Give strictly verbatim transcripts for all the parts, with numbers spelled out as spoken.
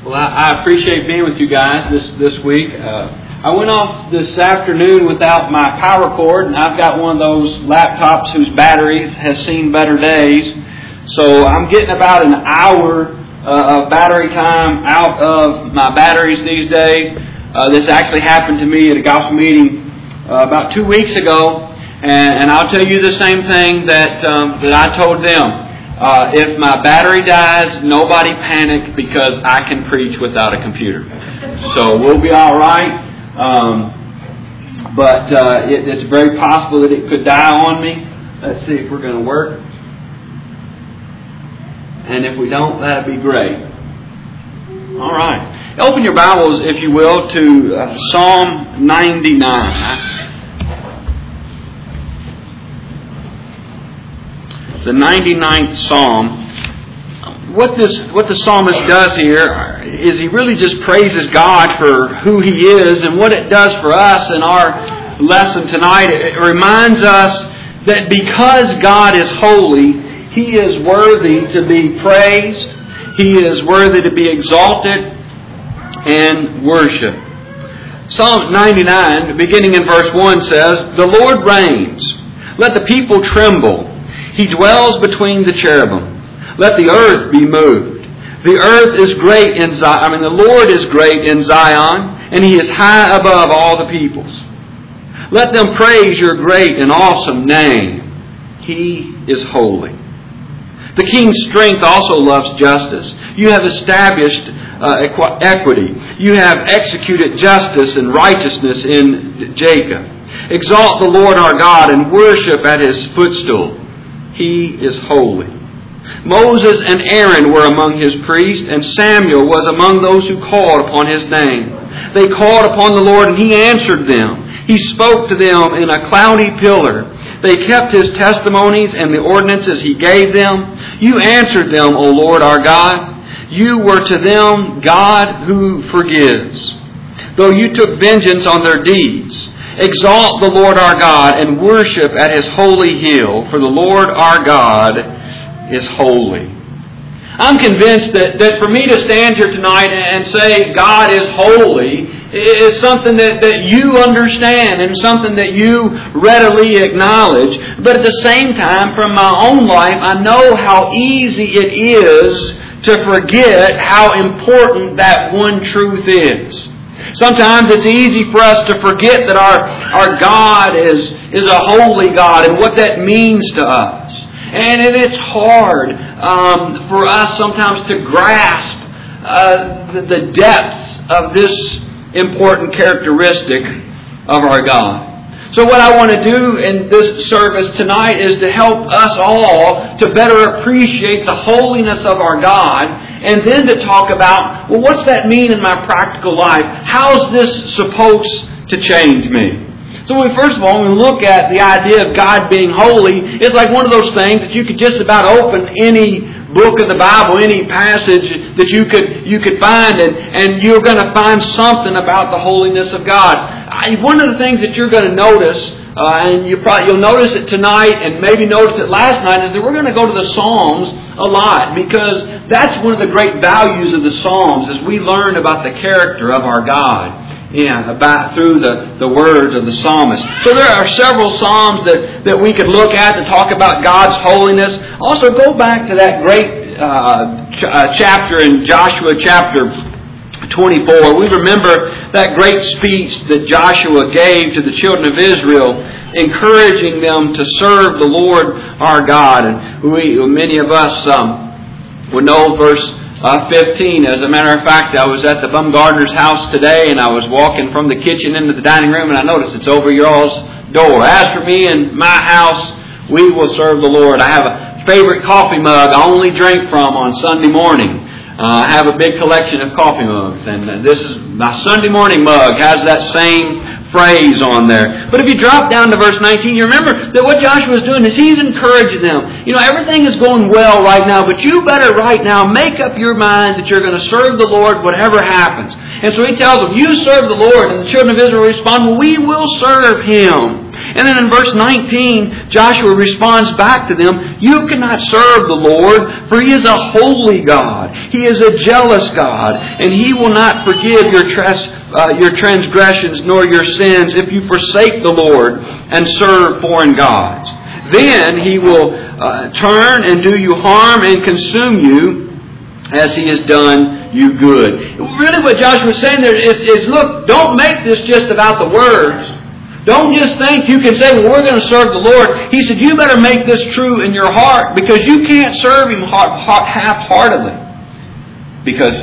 Well, I, I appreciate being with you guys this, this week. Uh, I went off this afternoon without my power cord, and I've got one of those laptops whose batteries has seen better days. So I'm getting about an hour uh, of battery time out of my batteries these days. Uh, this actually happened to me at a gospel meeting uh, about two weeks ago, and, and I'll tell you the same thing that um, that I told them. Uh, if my battery dies, nobody panic because I can preach without a computer. So we'll be all right. Um, but uh, it, it's very possible that it could die on me. Let's see if we're going to work. And if we don't, that'd be great. All right. Open your Bibles, if you will, to uh, Psalm ninety-nine. The ninety-ninth Psalm. What this, what the psalmist does here is he really just praises God for who He is, and what it does for us in our lesson tonight. It reminds us that because God is holy, He is worthy to be praised. He is worthy to be exalted and worshipped. Psalm ninety-nine, beginning in verse one, says, "The Lord reigns. Let the people tremble. He dwells between the cherubim. Let the earth be moved. The earth is great in Zion. I mean, the Lord is great in Zion, and He is high above all the peoples. Let them praise Your great and awesome name. He is holy. The king's strength also loves justice. You have established uh, equity. You have executed justice and righteousness in Jacob. Exalt the Lord our God and worship at His footstool. He is holy. Moses and Aaron were among His priests, and Samuel was among those who called upon His name. They called upon the Lord, and He answered them. He spoke to them in a cloudy pillar. They kept His testimonies and the ordinances He gave them. You answered them, O Lord our God. You were to them God who forgives, though you took vengeance on their deeds. Exalt the Lord our God and worship at His holy hill, for the Lord our God is holy." I'm convinced that, that for me to stand here tonight and say God is holy is something that, that you understand and something that you readily acknowledge. But at the same time, from my own life, I know how easy it is to forget how important that one truth is. Sometimes it's easy for us to forget that our, our God is, is a holy God and what that means to us. And it's hard um, for us sometimes to grasp uh, the, the depths of this important characteristic of our God. So what I want to do in this service tonight is to help us all to better appreciate the holiness of our God, and then to talk about, well, what's that mean in my practical life? How's this supposed to change me? So we, first of all, when we look at the idea of God being holy, it's like one of those things that you could just about open any book of the Bible, any passage that you could you could find, and, and you're going to find something about the holiness of God. I, one of the things that you're going to notice, uh, and you probably, you'll notice it tonight and maybe notice it last night, is that we're going to go to the Psalms a lot, because that's one of the great values of the Psalms, is we learn about the character of our God. Yeah, about through the, the words of the psalmist. So there are several psalms that, that we could look at to talk about God's holiness. Also, go back to that great uh, ch- uh, chapter in Joshua chapter twenty-four. We remember that great speech that Joshua gave to the children of Israel, encouraging them to serve the Lord our God. And we, many of us um, would know verse Uh, fifteen. As a matter of fact, I was at the Bumgardner's house today, and I was walking from the kitchen into the dining room, and I noticed it's over y'all's door. As for me and my house, we will serve the Lord. I have a favorite coffee mug I only drink from on Sunday morning. Uh, I have a big collection of coffee mugs, and this is my Sunday morning mug. Has that same phrase on there. But if you drop down to verse nineteen, you remember that what Joshua is doing is he's encouraging them. You know, everything is going well right now, but you better right now make up your mind that you're going to serve the Lord whatever happens. And so he tells them, you serve the Lord. And the children of Israel respond, well, we will serve Him. And then in verse nineteen, Joshua responds back to them, you cannot serve the Lord, for He is a holy God. He is a jealous God, and He will not forgive your, tres- uh, your transgressions nor your sins if you forsake the Lord and serve foreign gods. Then He will uh, turn and do you harm and consume you as He has done you good. Really what Joshua is saying there is, is, look, don't make this just about the words. Don't just think you can say, well, we're going to serve the Lord. He said, you better make this true in your heart, because you can't serve Him half-heartedly. Because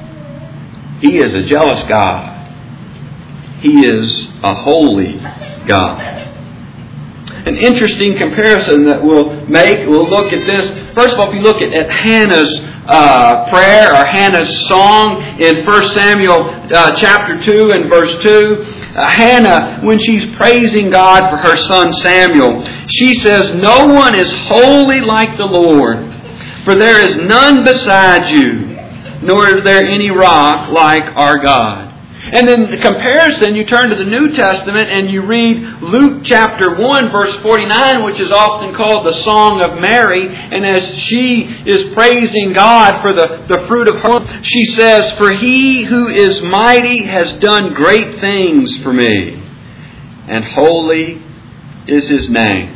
He is a jealous God. He is a holy God. An interesting comparison that we'll make, we'll look at this. First of all, if you look at, at Hannah's uh, prayer or Hannah's song in First Samuel uh, chapter two and verse two, uh, Hannah, when she's praising God for her son Samuel, she says, no one is holy like the Lord, for there is none beside you, nor is there any rock like our God. And then the comparison, you turn to the New Testament and you read Luke chapter one verse forty-nine, which is often called the Song of Mary. And as she is praising God for the, the fruit of her womb, she says, for He who is mighty has done great things for me, and holy is His name.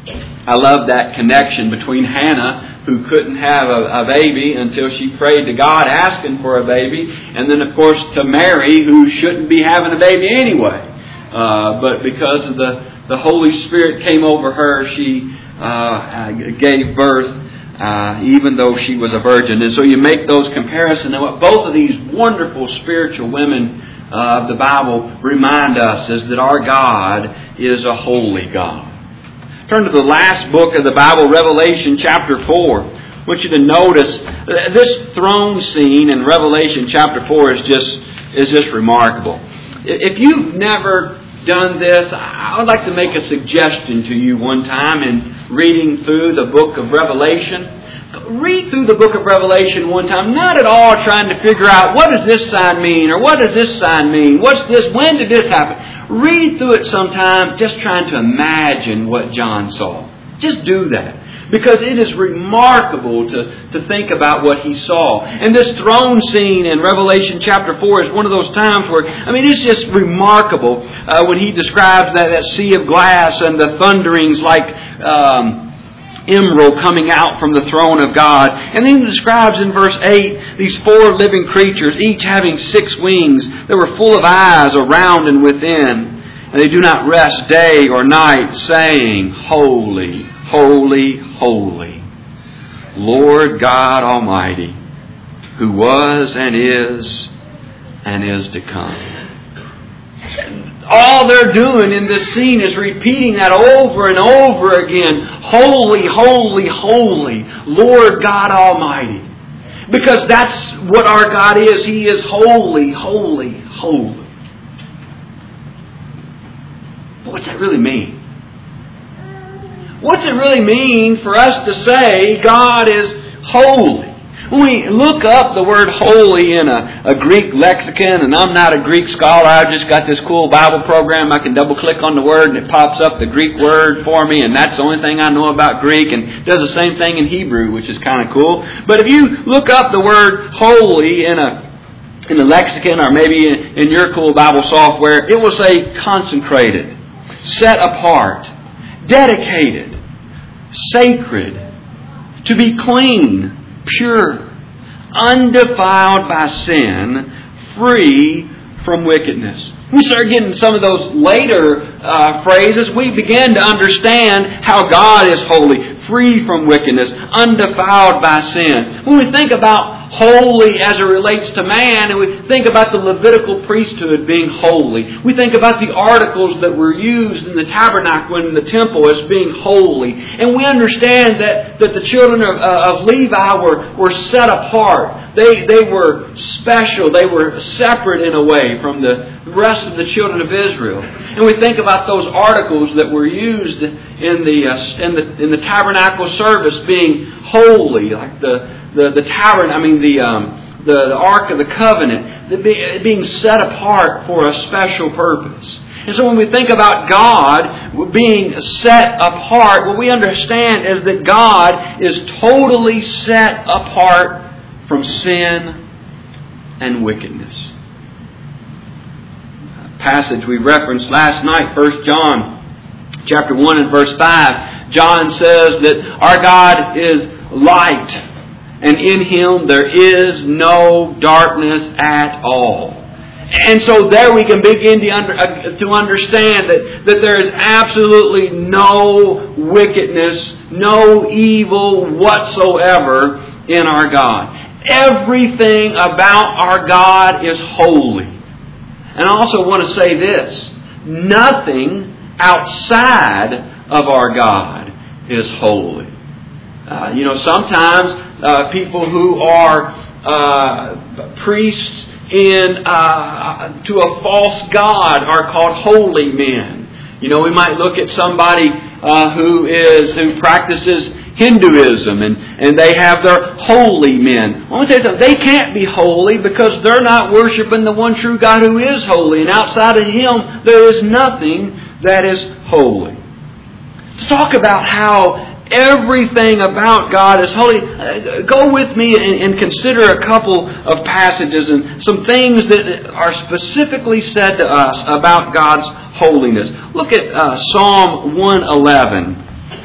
I love that connection between Hannah, who couldn't have a, a baby until she prayed to God asking for a baby, and then of course to Mary, who shouldn't be having a baby anyway. Uh, but because of the, the Holy Spirit came over her, she uh, gave birth uh, even though she was a virgin. And so you make those comparisons, and what both of these wonderful spiritual women uh, of the Bible remind us is that our God is a holy God. Turn to the last book of the Bible, Revelation chapter four. I want you to notice this throne scene in Revelation chapter four is just is just remarkable. If you've never done this, I would like to make a suggestion to you one time in reading through the book of Revelation. Read through the book of Revelation one time, not at all trying to figure out what does this sign mean or what does this sign mean? What's this? When did this happen? Read through it sometime just trying to imagine what John saw. Just do that. Because it is remarkable to, to think about what he saw. And this throne scene in Revelation chapter four is one of those times where, I mean, it's just remarkable uh, when he describes that, that sea of glass and the thunderings like um, emerald coming out from the throne of God. And then he describes in verse eight these four living creatures, each having six wings that were full of eyes around and within. And they do not rest day or night, saying, Holy, holy, holy, Lord God Almighty, who was and is and is to come. All they're doing in this scene is repeating that over and over again. Holy, holy, holy, Lord God Almighty. Because that's what our God is. He is holy, holy, holy. But what's that really mean? What's it really mean for us to say God is holy? When we look up the word holy in a, a Greek lexicon, and I'm not a Greek scholar, I've just got this cool Bible program. I can double click on the word and it pops up the Greek word for me, and that's the only thing I know about Greek, and it does the same thing in Hebrew, which is kind of cool. But if you look up the word holy in a in the lexicon, or maybe in, in your cool Bible software, it will say consecrated, set apart, dedicated, sacred, to be clean, pure, undefiled by sin, free from wickedness. We start getting some of those later uh, phrases. We begin to understand how God is holy, free from wickedness, undefiled by sin. When we think about holy as it relates to man, and we think about the Levitical priesthood being holy, we think about the articles that were used in the tabernacle and in the temple as being holy, and we understand that, that the children of, uh, of Levi were, were set apart. They, they were special. They were separate in a way from the rest of the children of Israel. And we think about those articles that were used in the uh, in the in the tabernacle service being holy, like the the the tabernacle. I mean the um, the, the Ark of the Covenant, being set apart for a special purpose. And so when we think about God being set apart, what we understand is that God is totally set apart from sin and wickedness. A passage we referenced last night, First John chapter one and verse five. John says that our God is light, and in Him there is no darkness at all. And so there we can begin to, under, uh, to understand that, that there is absolutely no wickedness, no evil whatsoever in our God. Everything about our God is holy. And I also want to say this: nothing outside of our God is holy. Uh, you know, sometimes uh, people who are uh, priests in uh, to a false god are called holy men. You know, we might look at somebody uh, who is who practices Hinduism, and, and they have their holy men. I want to tell you something. They can't be holy because they're not worshiping the one true God who is holy. And outside of Him, there is nothing that is holy. To talk about how everything about God is holy, uh, go with me and, and consider a couple of passages and some things that are specifically said to us about God's holiness. Look at uh, Psalm one eleven.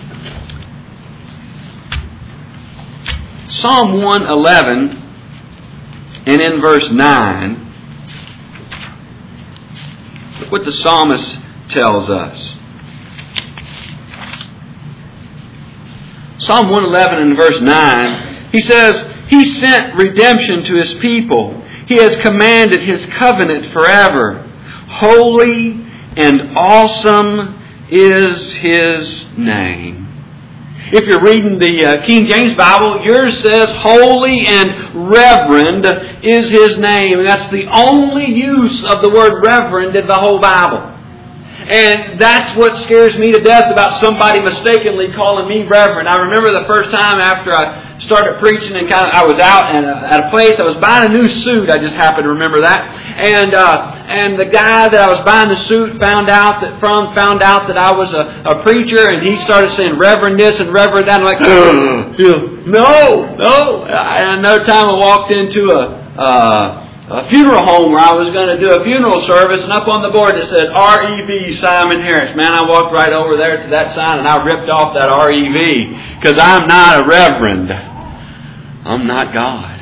Psalm one eleven and in verse nine, look what the psalmist tells us. Psalm one eleven and verse nine, he says, He sent redemption to His people. He has commanded His covenant forever. Holy and awesome is His name. If you're reading the uh, King James Bible, yours says, Holy and reverend is His name. And that's the only use of the word reverend in the whole Bible. And that's what scares me to death about somebody mistakenly calling me reverend. I remember the first time after I started preaching and kind of, I was out at a, at a place. I was buying a new suit. I just happened to remember that. And uh, and the guy that I was buying the suit found out that from found out that I was a, a preacher, and he started saying reverend this and reverend that. I'm like, no, no. And another time I walked into a. Uh, A funeral home where I was going to do a funeral service, and up on the board it said R E V Simon Harris. Man, I walked right over there to that sign and I ripped off that R E V because I'm not a reverend. I'm not God.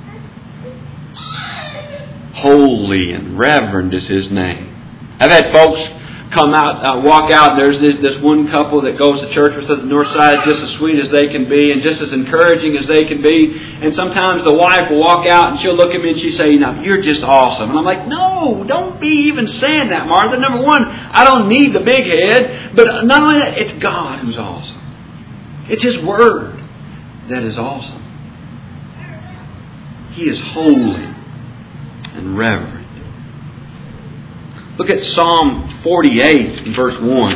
Holy and reverend is His name. I've had folks come out, uh, walk out, and there's this, this one couple that goes to church with us at the north side, just as sweet as they can be and just as encouraging as they can be. And sometimes the wife will walk out and she'll look at me and she'll say, "Now, you're just awesome." And I'm like, no, don't be even saying that, Martha. Number one, I don't need the big head. But not only that, it's God who's awesome. It's His Word that is awesome. He is holy and reverend. Look at Psalm forty-eight and verse one.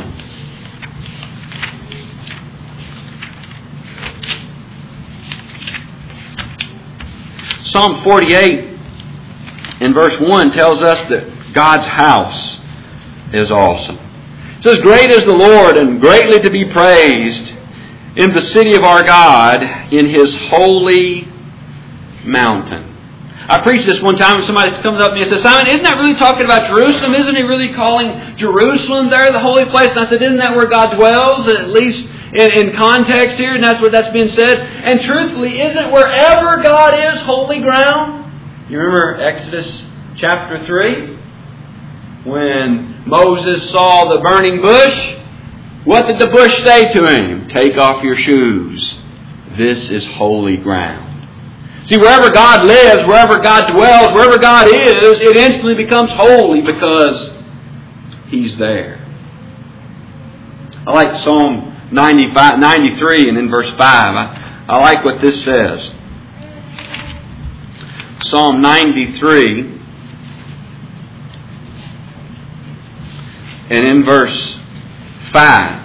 Psalm forty-eight and verse one tells us that God's house is awesome. It says, "Great is the Lord and greatly to be praised in the city of our God, in His holy mountain." I preached this one time and somebody comes up to me and says, "Simon, isn't that really talking about Jerusalem? Isn't He really calling Jerusalem there the holy place?" And I said, "Isn't that where God dwells, at least in, in context here?" And that's what that's being said. And truthfully, isn't wherever God is holy ground? You remember Exodus chapter three? When Moses saw the burning bush, what did the bush say to him? "Take off your shoes. This is holy ground." See, wherever God lives, wherever God dwells, wherever God is, it instantly becomes holy because He's there. I like Psalm ninety-five, ninety-three and in verse five. I, I like what this says. Psalm ninety-three and in verse five.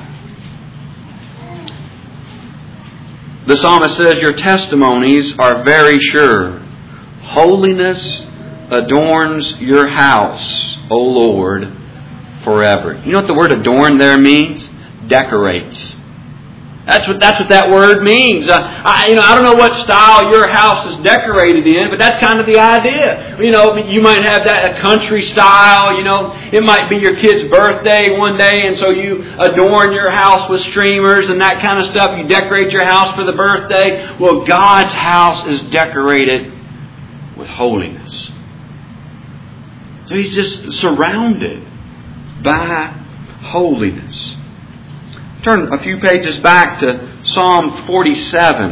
The psalmist says, "Your testimonies are very sure. Holiness adorns your house, O Lord, forever. You know what the word adorn there means? Decorates. That's what that's what that word means. Uh, I, you know, I don't know what style your house is decorated in, but that's kind of the idea. You know, you might have that a country style. You know, it might be your kid's birthday one day, and so you adorn your house with streamers and that kind of stuff. You decorate your house for the birthday. Well, God's house is decorated with holiness. So He's just surrounded by holiness. Turn a few pages back to Psalm forty-seven.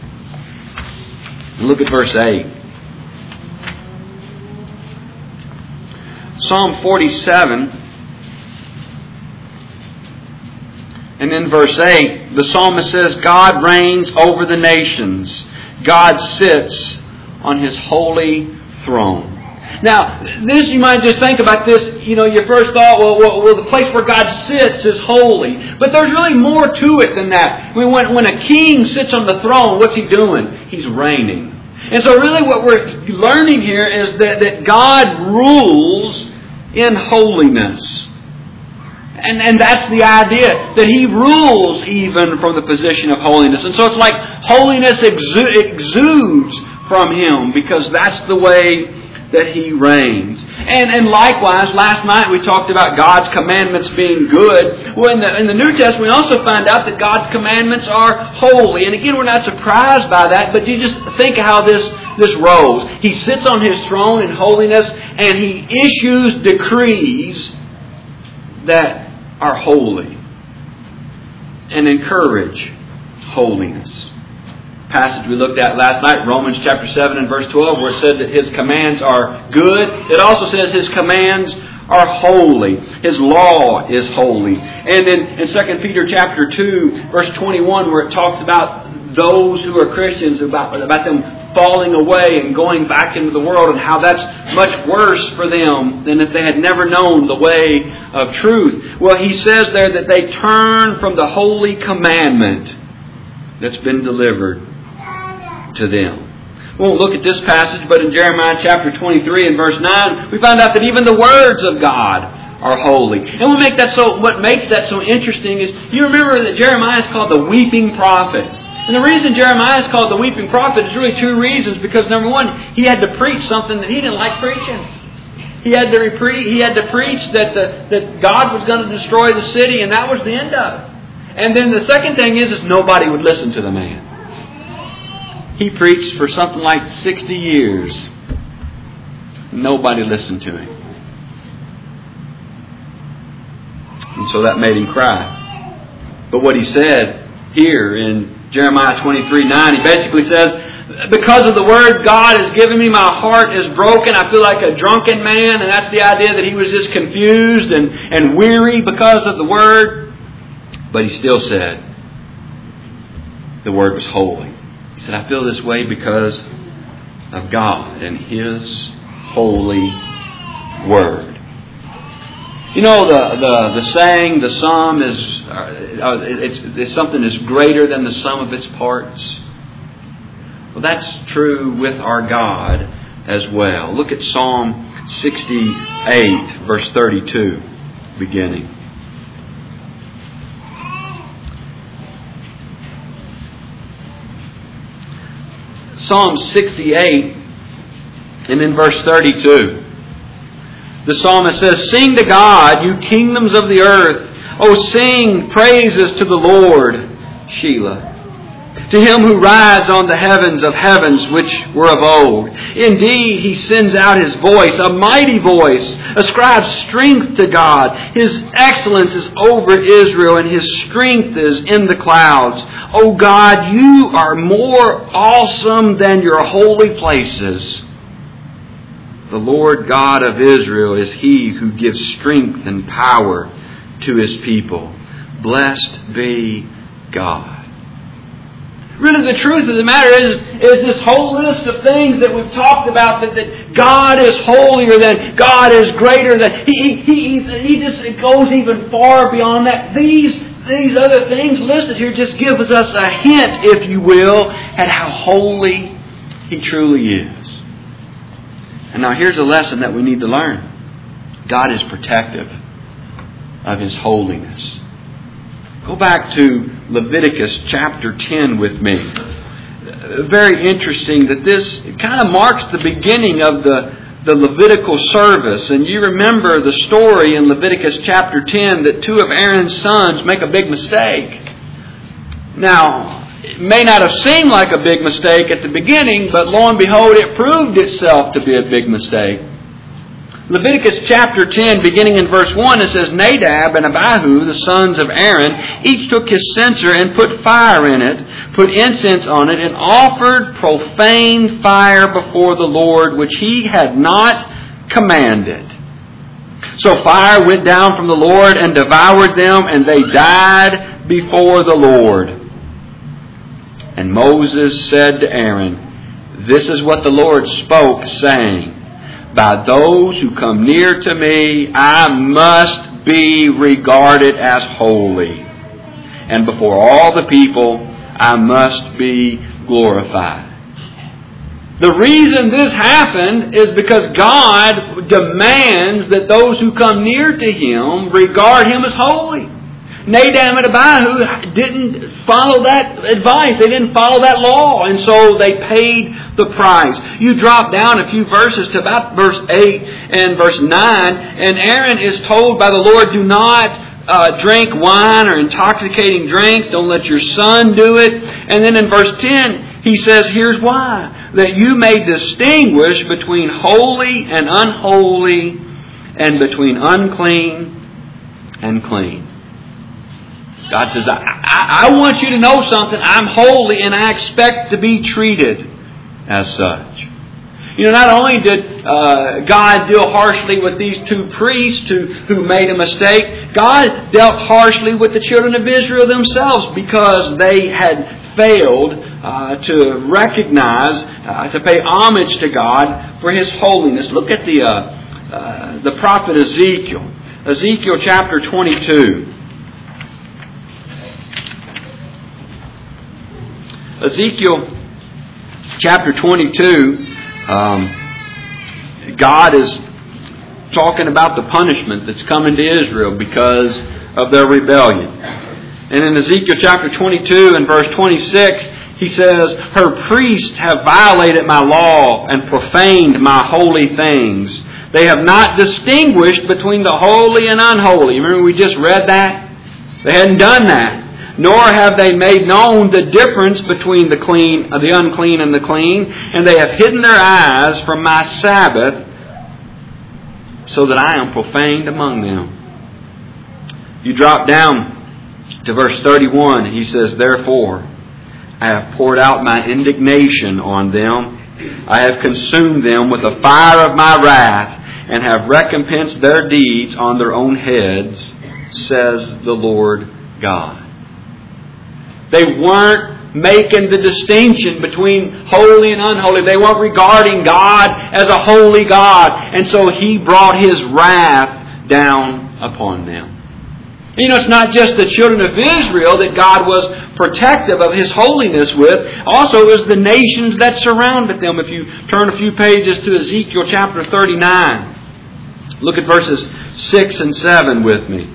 And look at verse eight. Psalm forty-seven. And in verse eight, the psalmist says, God reigns over the nations. God sits on His holy throne. Now, this you might just think about this, you know, your first thought, well, well, well, the place where God sits is holy. But there's really more to it than that. I mean, when, when a king sits on the throne, what's he doing? He's reigning. And so really what we're learning here is that, that God rules in holiness. And, and that's the idea, that He rules even from the position of holiness. And so it's like holiness exu- exudes from Him because that's the way that He reigns. And and likewise, last night we talked about God's commandments being good. Well, in the, in the New Testament we also find out that God's commandments are holy. And again, we're not surprised by that, but you just think how this, this rolls. He sits on His throne in holiness and He issues decrees that are holy and encourage holiness. Passage we looked at last night, Romans chapter seven and verse twelve, where it said that His commands are good. It also says His commands are holy. His law is holy. And in, in Second Peter chapter two, verse twenty-one, where it talks about those who are Christians, about, about them falling away and going back into the world, and how that's much worse for them than if they had never known the way of truth. Well, he says there that they turn from the holy commandment that's been delivered to them. We won't look at this passage, but in Jeremiah chapter twenty-three and verse nine, we find out that even the words of God are holy. And what make that so what makes that so interesting is, you remember that Jeremiah is called the weeping prophet. And the reason Jeremiah is called the weeping prophet is really two reasons. Because number one, he had to preach something that he didn't like preaching. He had to repre- he had to preach that the, that God was going to destroy the city, and that was the end of it. And then the second thing is, is nobody would listen to the man. He preached for something like sixty years. Nobody listened to him. And so that made him cry. But what he said here in Jeremiah twenty-three nine, he basically says, because of the word God has given me, my heart is broken. I feel like a drunken man. And that's the idea that he was just confused and, and weary because of the word. But he still said the word was holy. He said, I feel this way because of God and His holy word. You know, the the, the saying, the sum is uh, it's, it's something that's greater than the sum of its parts. Well, that's true with our God as well. Look at Psalm sixty-eight, verse thirty-two, beginning. Psalm sixty-eight and in verse thirty-two. The psalmist says, sing to God, you kingdoms of the earth. Oh, sing praises to the Lord, Shelah. To Him who rides on the heavens of heavens which were of old. Indeed, He sends out His voice, a mighty voice, ascribes strength to God. His excellence is over Israel, and His strength is in the clouds. O God, You are more awesome than your holy places. The Lord God of Israel is He who gives strength and power to His people. Blessed be God. Really, the truth of the matter is, is this whole list of things that we've talked about, that, that God is holier than, God is greater than. He, he, he, he just it goes even far beyond that. These, these other things listed here just give us a hint, if you will, at how holy He truly is. And now here's a lesson that we need to learn. God is protective. of His holiness. Go back to Leviticus chapter ten with me. Very interesting that this kind of marks the beginning of the, the Levitical service. And you remember the story in Leviticus chapter ten that two of Aaron's sons make a big mistake. Now, it may not have seemed like a big mistake at the beginning, but lo and behold, it proved itself to be a big mistake. Leviticus chapter ten, beginning in verse one, it says, Nadab and Abihu, the sons of Aaron, each took his censer and put fire in it, put incense on it, and offered profane fire before the Lord, which he had not commanded. So fire went down from the Lord and devoured them, and they died before the Lord. And Moses said to Aaron, This is what the Lord spoke, saying, By those who come near to me, I must be regarded as holy. And before all the people, I must be glorified. The reason this happened is because God demands that those who come near to Him regard Him as holy. Nadab and Abihu didn't follow that advice. They didn't follow that law. And so they paid the price. You drop down a few verses to about verse eight and verse nine. And Aaron is told by the Lord, do not uh, drink wine or intoxicating drinks. Don't let your son do it. And then in verse ten, he says, here's why. That you may distinguish between holy and unholy, and between unclean and clean. God says, I, I, I want you to know something. I'm holy and I expect to be treated as such. You know, not only did uh, God deal harshly with these two priests who, who made a mistake, God dealt harshly with the children of Israel themselves because they had failed uh, to recognize, uh, to pay homage to God for His holiness. Look at the, uh, uh, the prophet Ezekiel. Ezekiel chapter twenty-two. Ezekiel chapter twenty-two, um, God is talking about the punishment that's coming to Israel because of their rebellion. And in Ezekiel chapter twenty-two and verse twenty-six, he says, Her priests have violated my law and profaned my holy things. They have not distinguished between the holy and unholy. Remember we just read that? They hadn't done that. Nor have they made known the difference between the clean, the unclean and the clean, and they have hidden their eyes from my Sabbath, so that I am profaned among them. You drop down to verse thirty-one. He says, Therefore, I have poured out my indignation on them. I have consumed them with the fire of my wrath, and have recompensed their deeds on their own heads, says the Lord God. They weren't making the distinction between holy and unholy. They weren't regarding God as a holy God. And so He brought His wrath down upon them. You know, it's not just the children of Israel that God was protective of His holiness with. Also, it was the nations that surrounded them. If you turn a few pages to Ezekiel chapter thirty-nine, look at verses six and seven with me.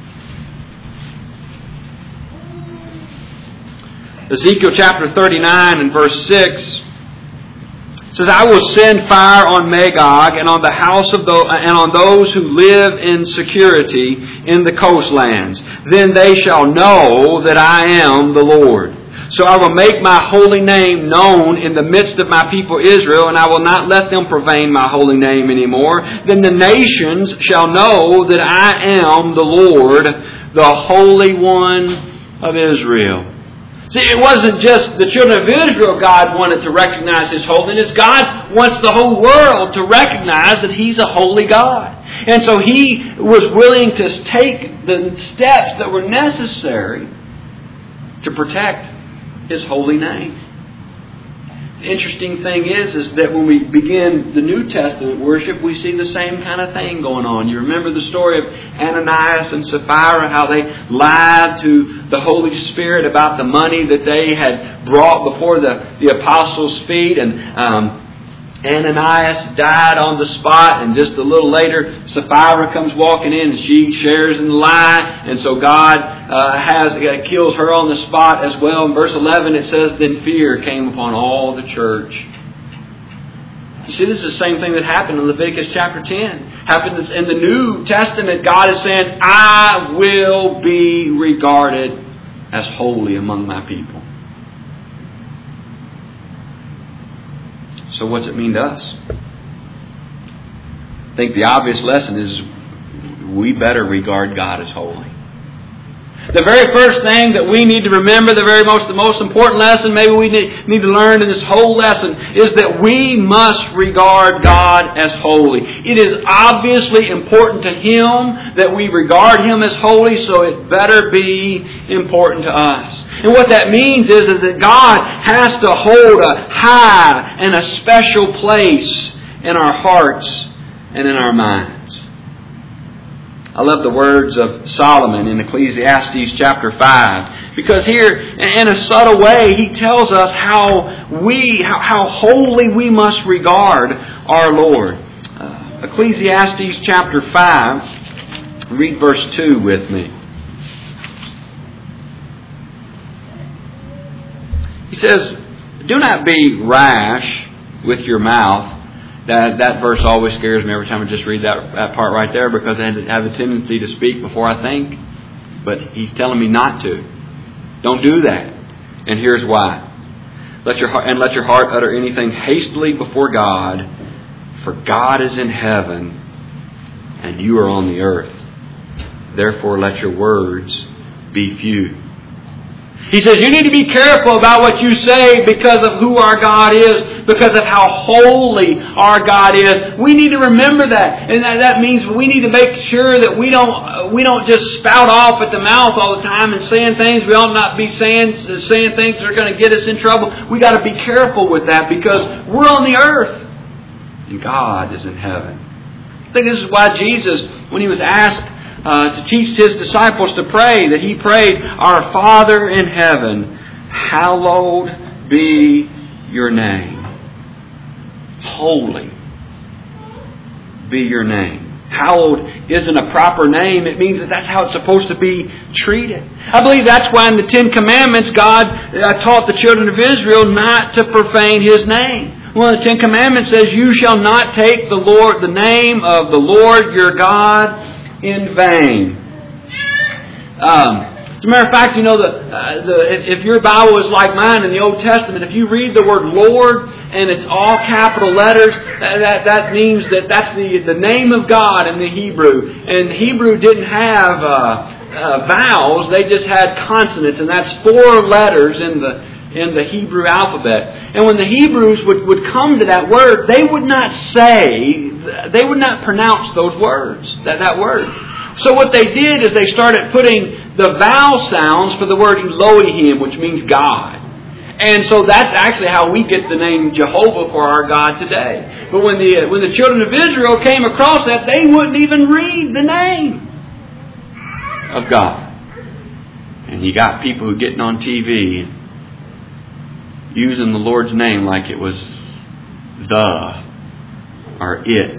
Ezekiel chapter thirty-nine and verse six says, I will send fire on Magog and on the house of the, and on those who live in security in the coastlands. Then they shall know that I am the Lord. So I will make my holy name known in the midst of my people Israel, and I will not let them profane my holy name anymore. Then the nations shall know that I am the Lord, the Holy One of Israel. See, it wasn't just the children of Israel God wanted to recognize His holiness. God wants the whole world to recognize that He's a holy God. And so He was willing to take the steps that were necessary to protect His holy name. The interesting thing is, is that when we begin the New Testament worship, we see the same kind of thing going on. You remember the story of Ananias and Sapphira, how they lied to the Holy Spirit about the money that they had brought before the, the apostles' feet. And um, Ananias died on the spot, and just a little later, Sapphira comes walking in, and she shares in the lie, and so God uh, has uh, kills her on the spot as well. In verse eleven, it says, "Then fear came upon all the church." You see, this is the same thing that happened in Leviticus chapter ten. Happened in the New Testament. God is saying, "I will be regarded as holy among my people." So what's it mean to us? I think the obvious lesson is we better regard God as holy. The very first thing that we need to remember, the very most, the most important lesson maybe we need, need to learn in this whole lesson is that we must regard God as holy. It is obviously important to Him that we regard Him as holy, so it better be important to us. And what that means is, is that God has to hold a high and a special place in our hearts and in our minds. I love the words of Solomon in Ecclesiastes chapter five. Because here, in a subtle way, he tells us how we, how, how holy we must regard our Lord. Uh, Ecclesiastes chapter five, read verse two with me. He says, "Do not be rash with your mouth." That that verse always scares me every time I just read that, that part right there, because I have a tendency to speak before I think. But he's telling me not to. Don't do that. And here's why. Let your heart, and let your heart utter anything hastily before God, for God is in heaven and you are on the earth. Therefore let your words be few. He says you need to be careful about what you say because of who our God is, because of how holy our God is. We need to remember that. And that, that means we need to make sure that we don't we don't just spout off at the mouth all the time and saying things. We ought not be saying, saying things that are going to get us in trouble. We got to be careful with that because we're on the earth and God is in heaven. I think this is why Jesus, when He was asked Uh, to teach His disciples to pray, that He prayed, "Our Father in heaven, hallowed be your name." Holy be your name. Hallowed isn't a proper name. It means that that's how it's supposed to be treated. I believe that's why in the Ten Commandments God uh, taught the children of Israel not to profane His name. One of the Ten Commandments says, "You shall not take the Lord, the name of the Lord your God in vain." Um, as a matter of fact, you know, the, uh, the if, if your Bible is like mine in the Old Testament, if you read the word Lord and it's all capital letters, that that, that means that that's the, the name of God in the Hebrew. And Hebrew didn't have uh, uh, vowels; they just had consonants, and that's four letters in the in the Hebrew alphabet. And when the Hebrews would, would come to that word, they would not say, they would not pronounce those words, that, that word. So what they did is they started putting the vowel sounds for the word Elohim, which means God. And so that's actually how we get the name Jehovah for our God today. But when the when the children of Israel came across that, they wouldn't even read the name of God. And you got people who are getting on T V using the Lord's name like it was the or it.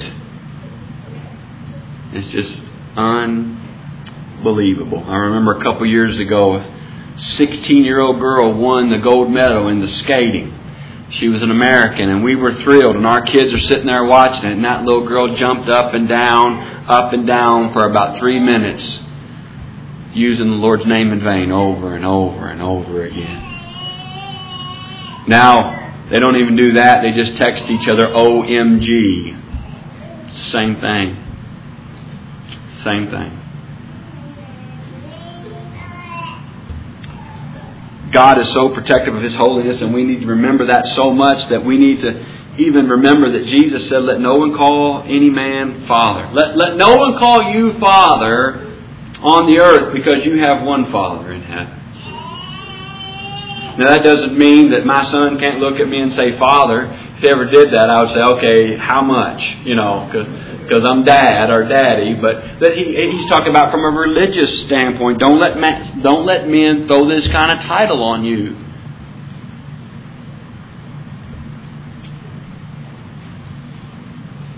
It's just unbelievable. I remember a couple years ago, a sixteen-year-old girl won the gold medal in the skating. She was an American, and we were thrilled, and our kids are sitting there watching it, and that little girl jumped up and down, up and down for about three minutes, using the Lord's name in vain over and over and over again. Now, they don't even do that. They just text each other O M G. Same thing. Same thing. God is so protective of His holiness, and we need to remember that so much that we need to even remember that Jesus said, "Let no one call any man Father." Let, let no one call you Father on the earth, because you have one Father in heaven. Now that doesn't mean that my son can't look at me and say Father. If he ever did that, I would say, okay, how much? You know, because I'm Dad or Daddy. But that he, he's talking about from a religious standpoint. Don't let men, don't let men throw this kind of title on you.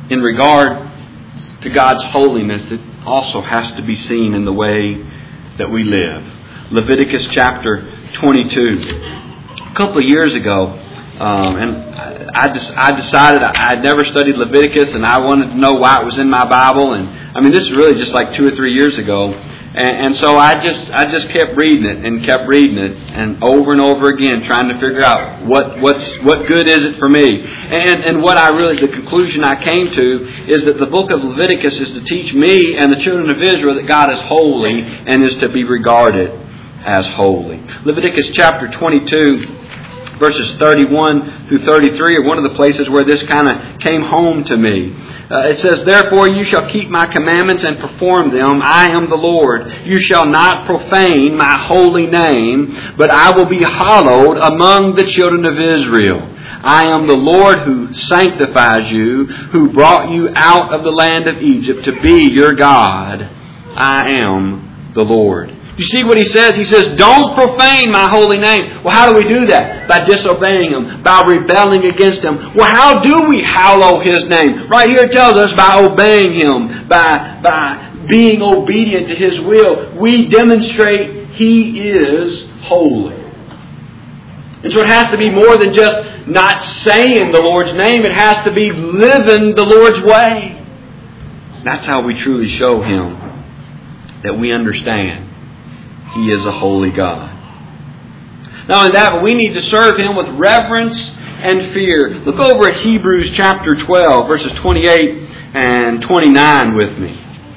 in regard to God's holiness, it also has to be seen in the way that we live. Leviticus chapter twenty-two. A couple of years ago, um, and I, just, I decided I had never studied Leviticus, and I wanted to know why it was in my Bible. And I mean, this is really just like two or three years ago. And, and so I just I just kept reading it and kept reading it, and over and over again, trying to figure out what what's what good is it for me. And and what I really the conclusion I came to is that the book of Leviticus is to teach me and the children of Israel that God is holy and is to be regarded as holy. Leviticus chapter twenty-two, verses thirty-one through thirty-three are one of the places where this kind of came home to me. Uh, it says, "Therefore you shall keep my commandments and perform them. I am the Lord. You shall not profane my holy name, but I will be hallowed among the children of Israel. I am the Lord who sanctifies you, who brought you out of the land of Egypt to be your God. I am the Lord." You see what he says? He says, don't profane my holy name. Well, how do we do that? By disobeying Him, by rebelling against Him. Well, how do we hallow His name? Right here it tells us by obeying Him, by, by being obedient to His will. We demonstrate He is holy. And so it has to be more than just not saying the Lord's name. It has to be living the Lord's way. That's how we truly show Him that we understand He is a holy God. Not only that, but we need to serve Him with reverence and fear. Look over at Hebrews chapter twelve, verses twenty-eight and twenty-nine with me.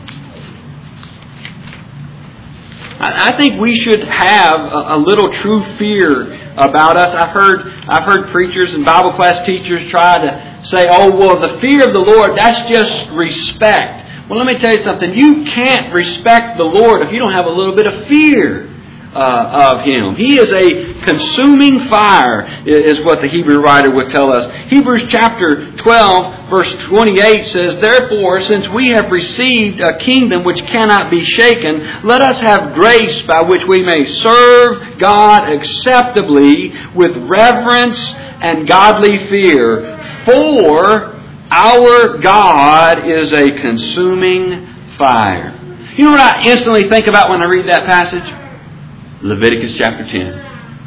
I think we should have a little true fear about us. I've heard I've heard preachers and Bible class teachers try to say, oh, well, the fear of the Lord, that's just respect. Well, let me tell you something. You can't respect the Lord if you don't have a little bit of fear uh, of Him. He is a consuming fire, is what the Hebrew writer would tell us. Hebrews chapter twelve, verse twenty-eight says, "Therefore, since we have received a kingdom which cannot be shaken, let us have grace by which we may serve God acceptably with reverence and godly fear. For our God is a consuming fire." You know what I instantly think about when I read that passage? Leviticus chapter ten.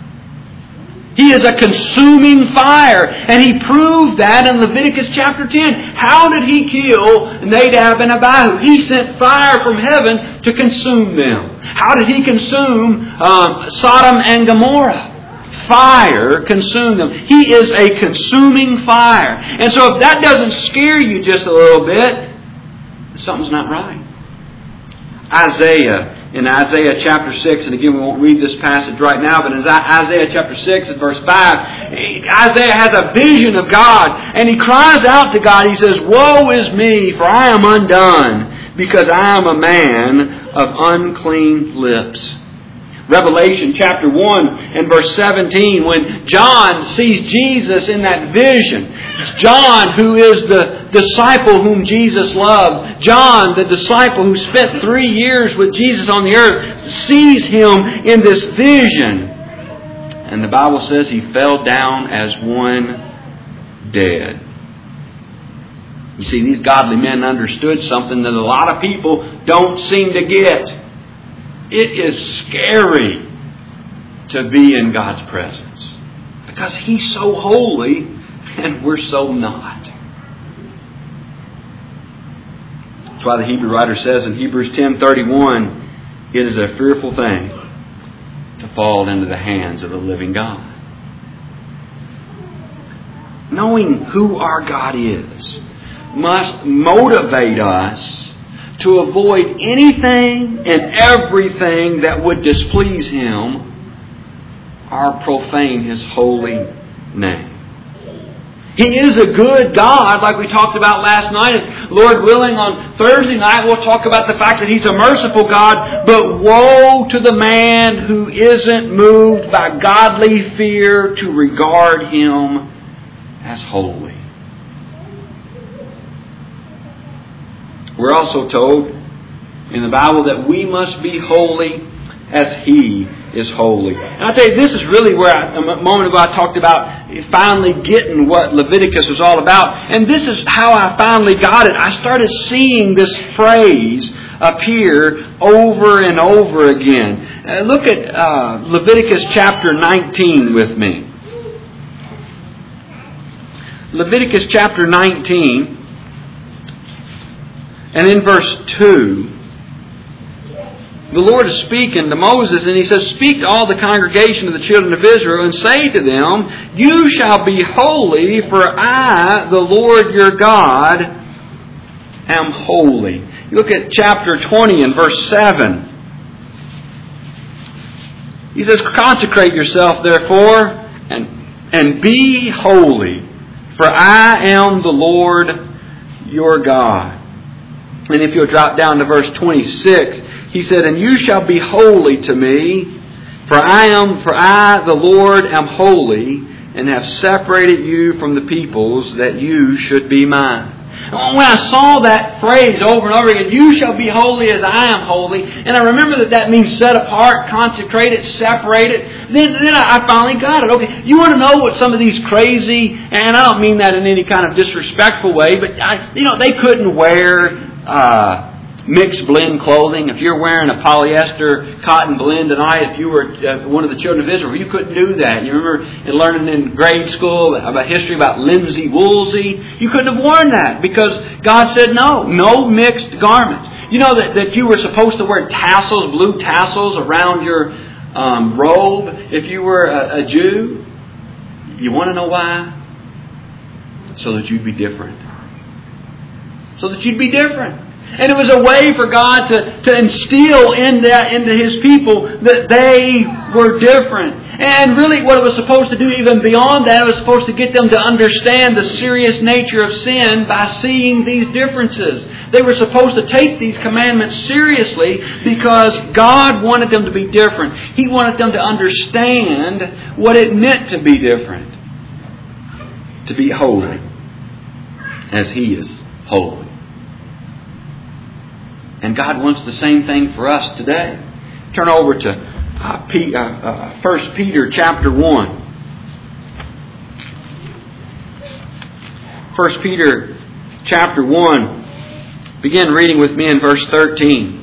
He is a consuming fire. And He proved that in Leviticus chapter ten. How did He kill Nadab and Abihu? He sent fire from heaven to consume them. How did He consume um, Sodom and Gomorrah? Fire consumed them. He is a consuming fire. And so if that doesn't scare you just a little bit, something's not right. Isaiah, in Isaiah chapter six, and again we won't read this passage right now, but in Isaiah chapter six and verse five, Isaiah has a vision of God, and he cries out to God. He says, "Woe is me, for I am undone, because I am a man of unclean lips." Revelation chapter one and verse seventeen, when John sees Jesus in that vision, John, who is the disciple whom Jesus loved, John, the disciple who spent three years with Jesus on the earth, sees Him in this vision. And the Bible says he fell down as one dead. You see, these godly men understood something that a lot of people don't seem to get. It is scary to be in God's presence, because He's so holy and we're so not. That's why the Hebrew writer says in Hebrews ten thirty-one, it is a fearful thing to fall into the hands of the living God. Knowing who our God is must motivate us to avoid anything and everything that would displease Him or profane His holy name. He is a good God, like we talked about last night. And Lord willing, on Thursday night we'll talk about the fact that He's a merciful God. But woe to the man who isn't moved by godly fear to regard Him as holy. We're also told in the Bible that we must be holy as He is holy. And I tell you, this is really where I, a moment ago I talked about finally getting what Leviticus was all about. And this is how I finally got it. I started seeing this phrase appear over and over again. Uh, look at uh, Leviticus chapter nineteen with me. Leviticus chapter nineteen, and in verse two, the Lord is speaking to Moses, and He says, "Speak to all the congregation of the children of Israel, and say to them, You shall be holy, for I, the Lord your God, am holy." You look at chapter twenty and verse seven. He says, "Consecrate yourself, therefore, and, and be holy, for I am the Lord your God." And if you'll drop down to verse twenty-six, He said, "And you shall be holy to me, for I am, for I, the Lord, am holy, and have separated you from the peoples, that you should be mine." When I saw that phrase over and over again, "You shall be holy as I am holy," and I remember that that means set apart, consecrated, separated, then, then I finally got it. Okay, you want to know what some of these crazy, and I don't mean that in any kind of disrespectful way, but I, you know, they couldn't wear uh, mixed blend clothing. If you're wearing a polyester cotton blend tonight, if you were uh, one of the children of Israel, you couldn't do that. You remember in learning in grade school about history about Linsey Woolsey? You couldn't have worn that because God said no, no mixed garments. You know that, that you were supposed to wear tassels, blue tassels around your um, robe if you were a, a Jew. You want to know why? So that you'd be different. So that you'd be different. And it was a way for God to, to instill in that, into His people that they were different. And really what it was supposed to do even beyond that, it was supposed to get them to understand the serious nature of sin by seeing these differences. They were supposed to take these commandments seriously because God wanted them to be different. He wanted them to understand what it meant to be different. To be holy as He is holy. And God wants the same thing for us today. Turn over to uh, P, uh, uh, First Peter chapter one. First Peter chapter one. Begin reading with me in verse thirteen.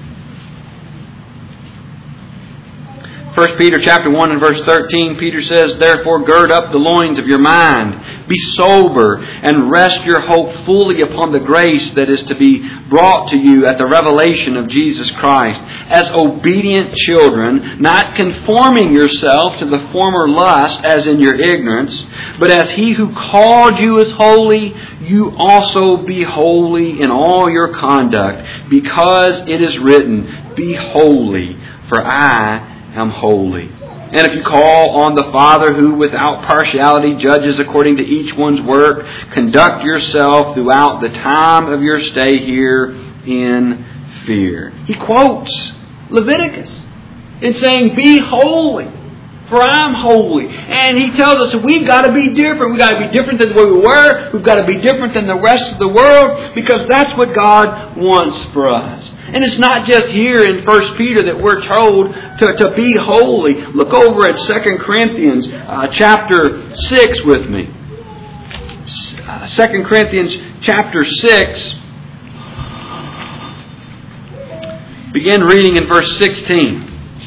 First Peter chapter one and verse thirteen, Peter says, "Therefore gird up the loins of your mind, be sober, and rest your hope fully upon the grace that is to be brought to you at the revelation of Jesus Christ, as obedient children, not conforming yourself to the former lust as in your ignorance, but as He who called you is holy, you also be holy in all your conduct, because it is written, Be holy, for I am holy. And if you call on the Father who without partiality judges according to each one's work, conduct yourself throughout the time of your stay here in fear." He quotes Leviticus in saying, "Be holy, for I am holy." And He tells us that we've got to be different. We've got to be different than the way we were. We've got to be different than the rest of the world, because that's what God wants for us. And it's not just here in First Peter that we're told to, to be holy. Look over at Second Corinthians uh, chapter six with me. Uh, Second Corinthians chapter six. Begin reading in verse sixteen.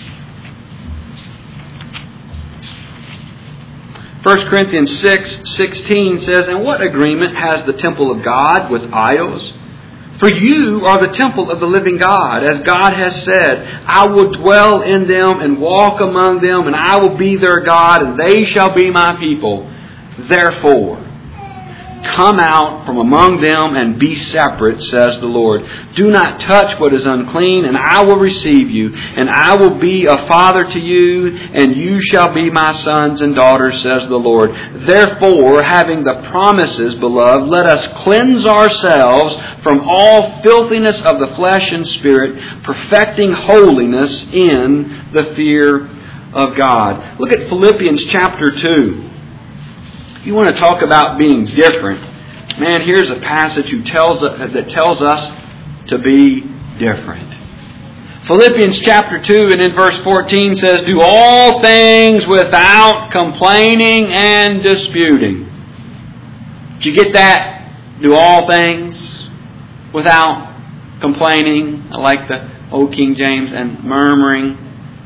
First Corinthians six sixteen says, "And what agreement has the temple of God with idols? For you are the temple of the living God, as God has said, I will dwell in them and walk among them, and I will be their God, and they shall be my people. Therefore, come out from among them and be separate, says the Lord. Do not touch what is unclean, and I will receive you, and I will be a father to you, and you shall be my sons and daughters, says the Lord. Therefore, having the promises, beloved, let us cleanse ourselves from all filthiness of the flesh and spirit, perfecting holiness in the fear of God." Look at Philippians chapter two. You want to talk about being different. Man, here's a passage who tells, that tells us to be different. Philippians chapter two and in verse fourteen says, do all things without complaining and disputing. Did you get that? Do all things without complaining. I like the old King James, and murmuring.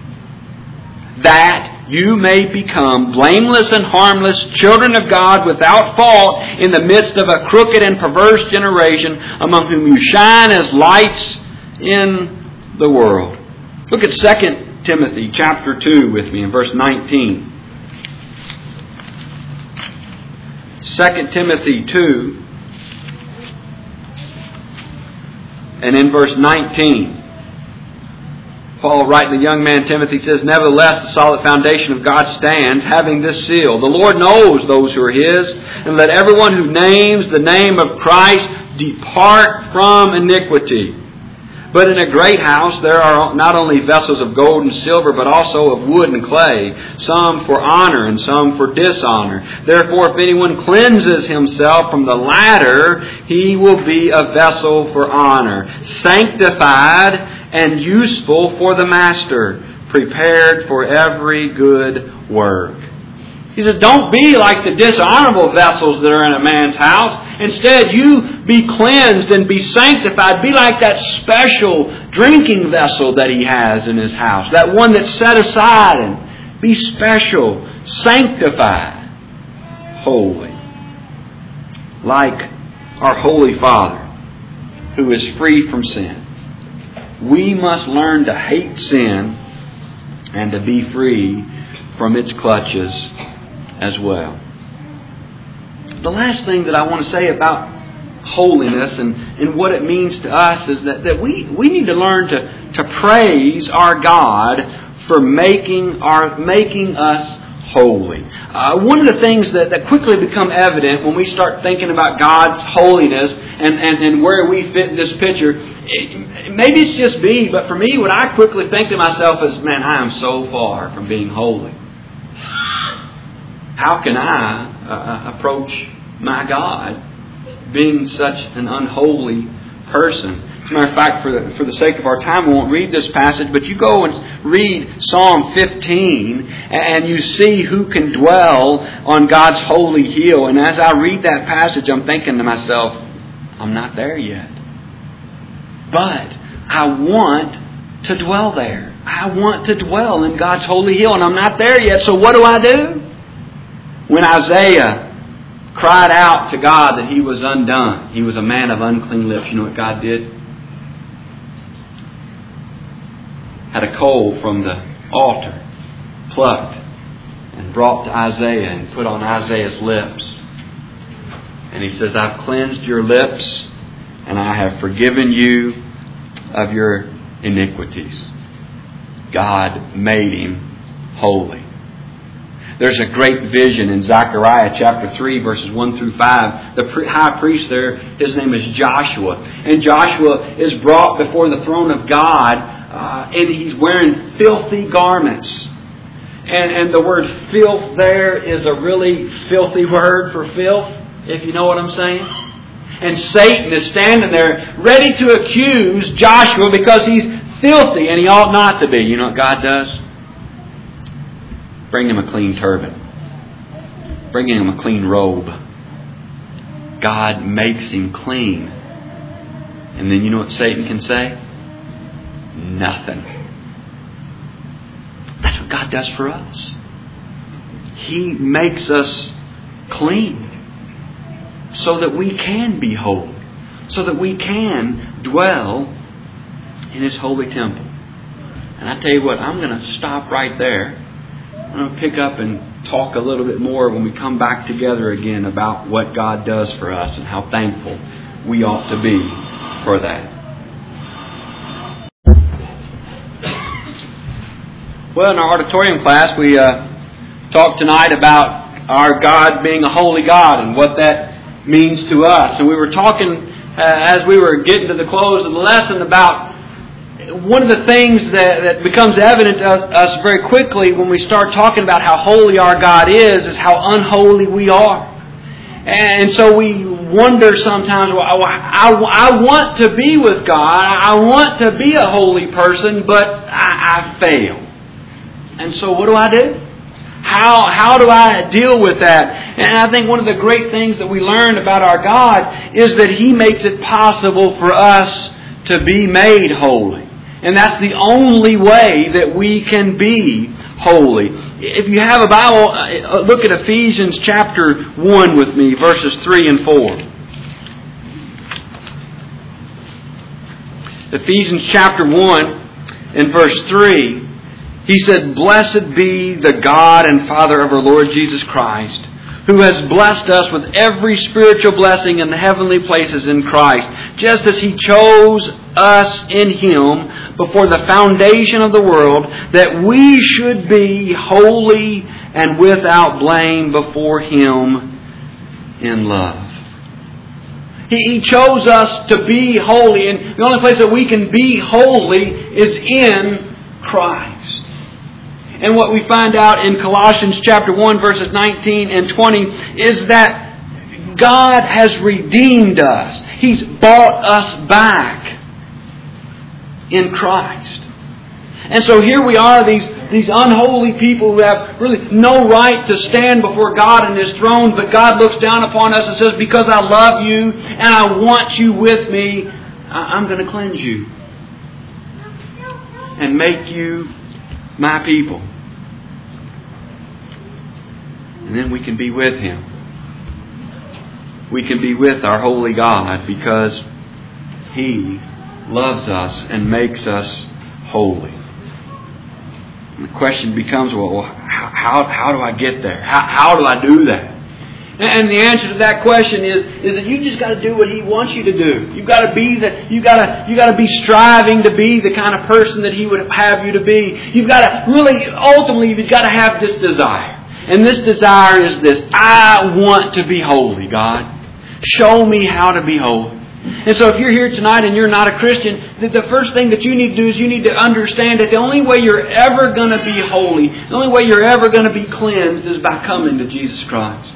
That you may become blameless and harmless, children of God without fault in the midst of a crooked and perverse generation, among whom you shine as lights in the world. Look at Second Timothy chapter two with me in verse nineteen. Second Timothy two and in verse nineteen. Paul, writing the young man Timothy, says, nevertheless, the solid foundation of God stands, having this seal. The Lord knows those who are His, and let everyone who names the name of Christ depart from iniquity. But in a great house there are not only vessels of gold and silver, but also of wood and clay, some for honor and some for dishonor. Therefore, if anyone cleanses himself from the latter, he will be a vessel for honor, sanctified and useful for the master, prepared for every good work. He says, don't be like the dishonorable vessels that are in a man's house. Instead, you be cleansed and be sanctified. Be like that special drinking vessel that he has in his house. That one that's set aside, and be special, sanctified, holy. Like our Holy Father, who is free from sin. We must learn to hate sin and to be free from its clutches as well. The last thing that I want to say about holiness and, and what it means to us is that, that we, we need to learn to, to praise our God for making our making us holy. Uh, one of the things that, that quickly become evident when we start thinking about God's holiness and, and, and where we fit in this picture, it, maybe it's just me, but for me, what I quickly think to myself is, man, I am so far from being holy. How can I uh, approach my God being such an unholy person? As a matter of fact, for the, for the sake of our time, we won't read this passage, but you go and read Psalm fifteen and you see who can dwell on God's holy hill. And as I read that passage, I'm thinking to myself, I'm not there yet. But I want to dwell there. I want to dwell in God's holy hill, and I'm not there yet. So what do I do? When Isaiah cried out to God that he was undone, he was a man of unclean lips, you know what God did? Had a coal from the altar, plucked, and brought to Isaiah and put on Isaiah's lips. And he says, I've cleansed your lips, and I have forgiven you of your iniquities. God made him holy. There's a great vision in Zechariah chapter three, verses one through five. The high priest there, his name is Joshua. And Joshua is brought before the throne of God, uh, and he's wearing filthy garments. And, and the word filth there is a really filthy word for filth, if you know what I'm saying. And Satan is standing there ready to accuse Joshua because he's filthy and he ought not to be. You know what God does? Bring him a clean turban. Bring him a clean robe. God makes him clean. And then you know what Satan can say? Nothing. That's what God does for us. He makes us clean so that we can be holy. So that we can dwell in His holy temple. And I tell you what, I'm going to stop right there. I'm going to pick up and talk a little bit more when we come back together again about what God does for us and how thankful we ought to be for that. Well, in our auditorium class, we uh, talked tonight about our God being a holy God and what that means to us. And we were talking uh, as we were getting to the close of the lesson about one of the things that, that becomes evident to us very quickly when we start talking about how holy our God is, is how unholy we are. And so we wonder sometimes, well, I, I, I want to be with God. I want to be a holy person, but I, I fail. And so what do I do? How, how do I deal with that? And I think one of the great things that we learn about our God is that He makes it possible for us to be made holy. And that's the only way that we can be holy. If you have a Bible, look at Ephesians chapter one with me, verses three and four. Ephesians chapter one and verse three. He said, "Blessed be the God and Father of our Lord Jesus Christ, who has blessed us with every spiritual blessing in the heavenly places in Christ, just as He chose us in Him before the foundation of the world, that we should be holy and without blame before Him in love." He chose us to be holy, and the only place that we can be holy is in Christ. And what we find out in Colossians chapter one, verses nineteen and twenty, is that God has redeemed us. He's bought us back in Christ. And so here we are, these, these unholy people who have really no right to stand before God in His throne, but God looks down upon us and says, because I love you and I want you with me, I'm going to cleanse you and make you my people. And then we can be with Him. We can be with our holy God because He loves us and makes us holy. And the question becomes, well, how, how do I get there? How, how do I do that? And the answer to that question is, is that you just got to do what He wants you to do. You've got to be the, you got to, you got to be striving to be the kind of person that He would have you to be. You've got to really, ultimately, you've got to have this desire. And this desire is this: I want to be holy, God. Show me how to be holy. And so if you're here tonight and you're not a Christian, the first thing that you need to do is you need to understand that the only way you're ever going to be holy, the only way you're ever going to be cleansed is by coming to Jesus Christ.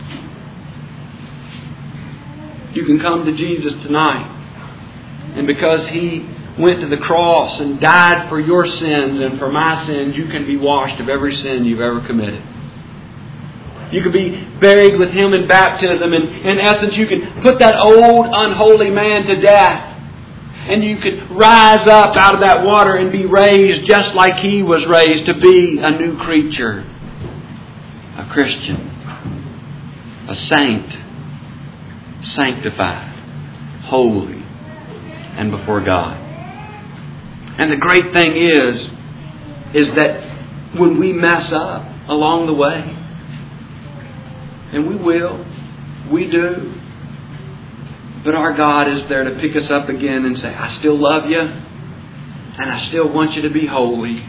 You can come to Jesus tonight. And because He went to the cross and died for your sins and for my sins, you can be washed of every sin you've ever committed. You could be buried with Him in baptism. And in essence, you can put that old unholy man to death. And you could rise up out of that water and be raised just like He was raised, to be a new creature. A Christian. A saint. Sanctified. Holy. And before God. And the great thing is, is that when we mess up along the way, and we will. We do. But our God is there to pick us up again and say, I still love you. And I still want you to be holy.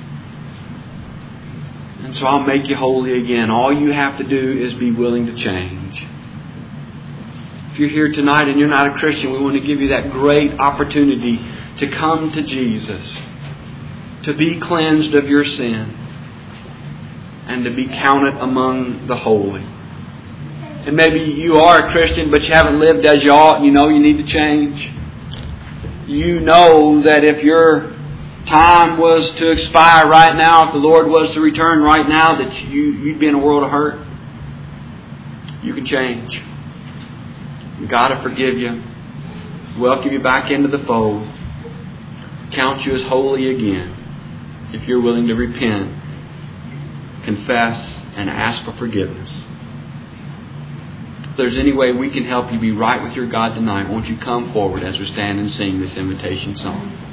And so I'll make you holy again. All you have to do is be willing to change. If you're here tonight and you're not a Christian, we want to give you that great opportunity to come to Jesus. To be cleansed of your sin. And to be counted among the holy. And maybe you are a Christian, but you haven't lived as you ought, and you know you need to change. You know that if your time was to expire right now, if the Lord was to return right now, that you, you'd be in a world of hurt. You can change. God will forgive you, welcome you back into the fold, count you as holy again, if you're willing to repent, confess, and ask for forgiveness. If there's any way we can help you be right with your God tonight, won't you come forward as we stand and sing this invitation song?